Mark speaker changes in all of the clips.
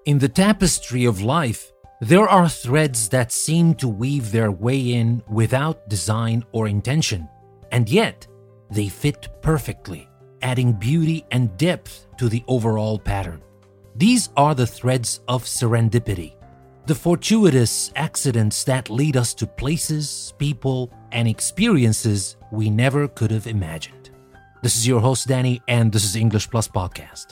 Speaker 1: In the tapestry of life, there are threads that seem to weave their way in without design or intention, and yet they fit perfectly, adding beauty and depth to the overall pattern. These are the threads of serendipity, the fortuitous accidents that lead us to places, people, and experiences we never could have imagined. This is your host, Danny, and this is English Plus Podcast.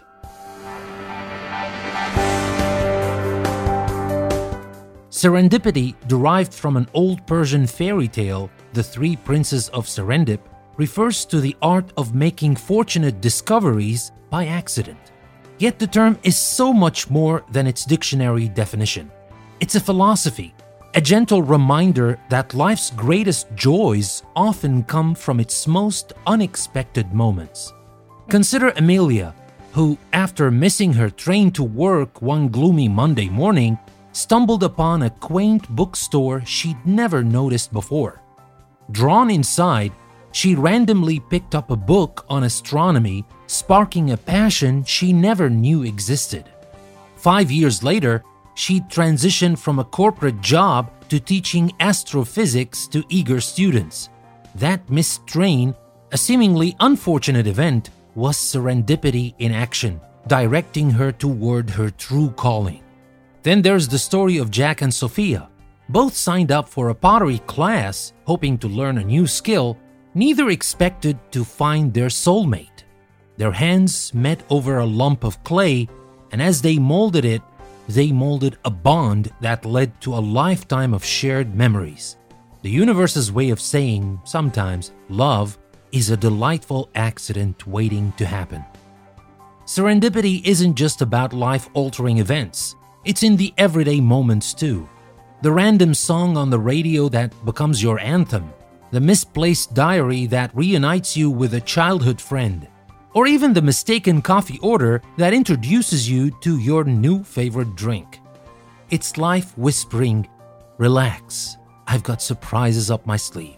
Speaker 1: Serendipity, derived from an old Persian fairy tale, The Three Princes of Serendip, refers to the art of making fortunate discoveries by accident. Yet the term is so much more than its dictionary definition. It's a philosophy, a gentle reminder that life's greatest joys often come from its most unexpected moments. Consider Amelia, who, after missing her train to work one gloomy Monday morning, stumbled upon a quaint bookstore she'd never noticed before. Drawn inside, she randomly picked up a book on astronomy, sparking a passion she never knew existed. 5 years later, she transitioned from a corporate job to teaching astrophysics to eager students. That missed train, a seemingly unfortunate event, was serendipity in action, directing her toward her true calling. Then there's the story of Jack and Sophia. Both signed up for a pottery class, hoping to learn a new skill. Neither expected to find their soulmate. Their hands met over a lump of clay, and as they molded it, they molded a bond that led to a lifetime of shared memories. The universe's way of saying, sometimes, love is a delightful accident waiting to happen. Serendipity isn't just about life-altering events. It's in the everyday moments too. The random song on the radio that becomes your anthem, the misplaced diary that reunites you with a childhood friend, or even the mistaken coffee order that introduces you to your new favorite drink. It's life whispering, "Relax, I've got surprises up my sleeve."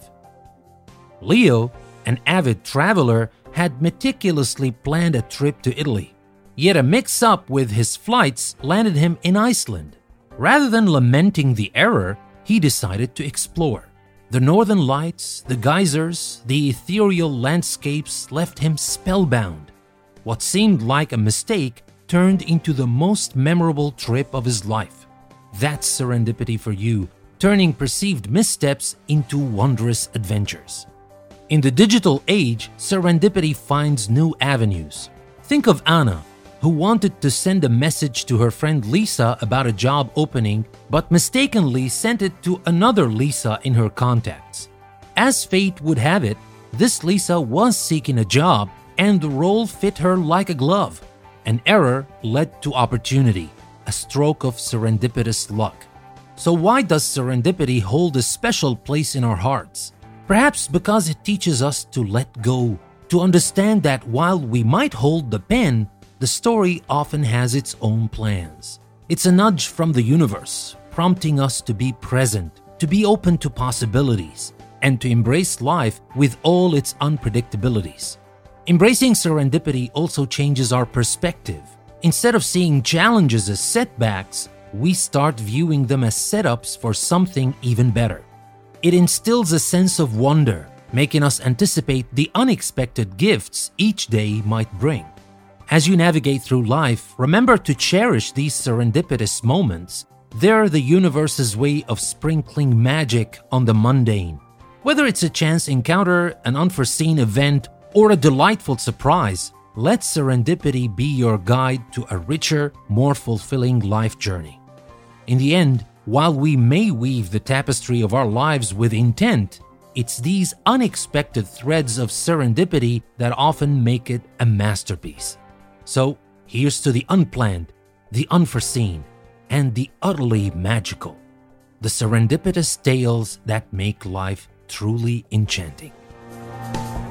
Speaker 1: Leo, an avid traveler, had meticulously planned a trip to Italy. Yet a mix-up with his flights landed him in Iceland. Rather than lamenting the error, he decided to explore. The northern lights, the geysers, the ethereal landscapes left him spellbound. What seemed like a mistake turned into the most memorable trip of his life. That's serendipity for you, turning perceived missteps into wondrous adventures. In the digital age, serendipity finds new avenues. Think of Anna, who wanted to send a message to her friend Lisa about a job opening, but mistakenly sent it to another Lisa in her contacts. As fate would have it, this Lisa was seeking a job, and the role fit her like a glove. An error led to opportunity, a stroke of serendipitous luck. So why does serendipity hold a special place in our hearts? Perhaps because it teaches us to let go, to understand that while we might hold the pen, the story often has its own plans. It's a nudge from the universe, prompting us to be present, to be open to possibilities, and to embrace life with all its unpredictabilities. Embracing serendipity also changes our perspective. Instead of seeing challenges as setbacks, we start viewing them as setups for something even better. It instills a sense of wonder, making us anticipate the unexpected gifts each day might bring. As you navigate through life, remember to cherish these serendipitous moments. They're the universe's way of sprinkling magic on the mundane. Whether it's a chance encounter, an unforeseen event, or a delightful surprise, let serendipity be your guide to a richer, more fulfilling life journey. In the end, while we may weave the tapestry of our lives with intent, it's these unexpected threads of serendipity that often make it a masterpiece. So, here's to the unplanned, the unforeseen, and the utterly magical. The serendipitous tales that make life truly enchanting.